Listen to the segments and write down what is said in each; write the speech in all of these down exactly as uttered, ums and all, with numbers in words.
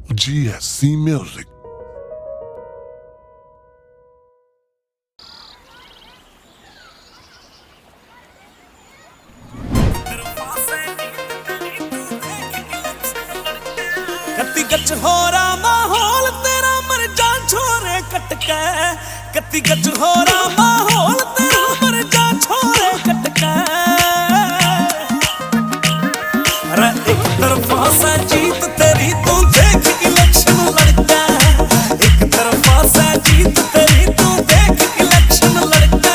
G S C Music. कत्ती गच हो रहा माहौल तेरा मर जा छोरे कटके कत्ती गच हो रहा माहौल तेरा मर जा छोरे कटके अरे एक तरफा से जीत तेरी तू देख इलेक्शन लड़का एक तरफा से जीत तेरी तू देख इलेक्शन लड़का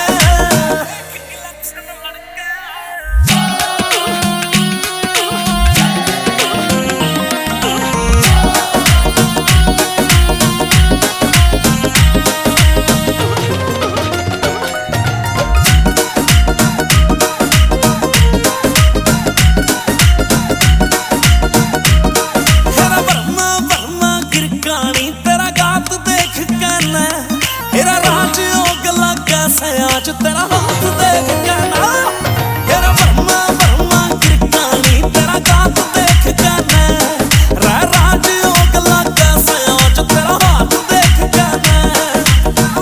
आज तेरा हाथ देख के ना तेरा वर्मा वर्मा गिरकानी तेरा गात देख के ना रा राज ओगला कैसे आज तेरा हाथ देख के ना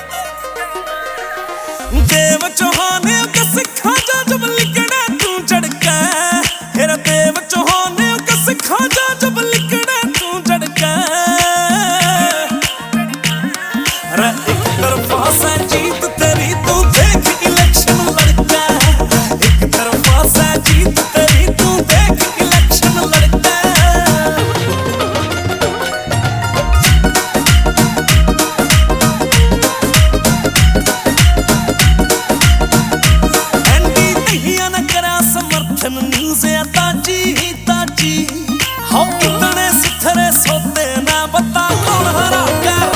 देव चौहान के सिखा जा जब लिखना तू झड़का तेरा देव चौहान के सिखा जा जब लिखना तू झड़का रा एक तरफा से जीत तेरी तू देख इलेक्शन लड़का एक तरफा से जीत तेरी तू देख इलेक्शन लड़का एंडी नहीं न करा समर्थन न्यूज़ ताजी ताजी हो इतने सिथरे सोते ना बता कौन हरा कर